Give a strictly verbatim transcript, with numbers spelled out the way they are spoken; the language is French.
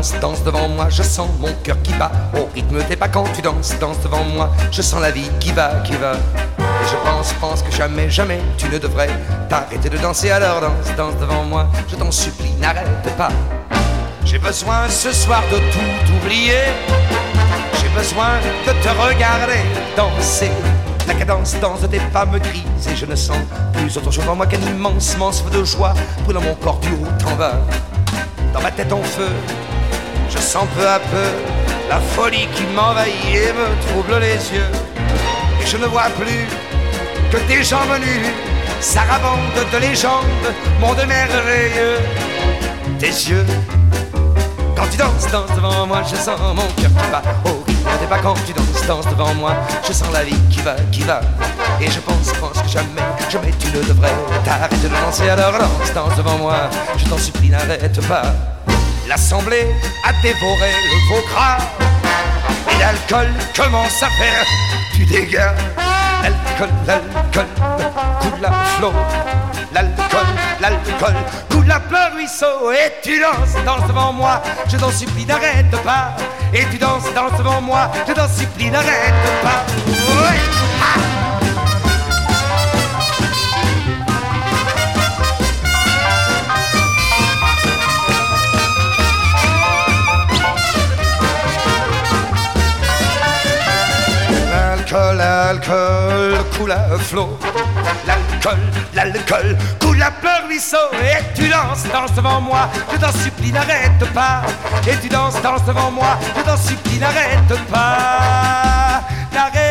danses, danse devant moi, je sens mon cœur qui bat au rythme des pas quand tu danses, danse devant moi, je sens la vie qui va, qui va. Et je pense, pense que jamais, jamais tu ne devrais t'arrêter de danser, alors danse, danse devant moi, je t'en supplie, n'arrête pas. J'ai besoin ce soir de tout oublier, j'ai besoin de te regarder danser. La cadence danse de tes pas me grise et je ne sens plus autre chose en moi qu'un immense, immense feu de joie brûlant mon corps du haut en bas. Dans ma tête en feu, je sens peu à peu la folie qui m'envahit et me trouble les yeux. Et je ne vois plus que tes jambes nues, sarabande de légende, monde merveilleux. Tes yeux, quand tu danses, danses devant moi, je sens mon cœur qui bat au rythme des pas quand tu danses, danses devant moi, je sens la vie qui va, qui va. Et je pense, pense que jamais, jamais tu ne devrais t'arrêter de danser, alors danse, danse devant moi, je t'en supplie, n'arrête pas. L'assemblée a dévoré le veau gras et l'alcool commence à faire du dégât. L'alcool, l'alcool coule à flot. L'alcool, l'alcool coule à plein ruisseau. Et tu danses, danses devant moi, je t'en supplie, n'arrête pas. Et tu danses, danses devant moi, je t'en supplie, n'arrête pas. Oui. Ah. L'alcool, l'alcool coule à flot. L'alcool, l'alcool coule à plein ruisseau. Et tu danses, danses devant moi, je t'en supplie, n'arrête pas. Et tu danses, danses devant moi, je t'en supplie, n'arrête pas. N'arrête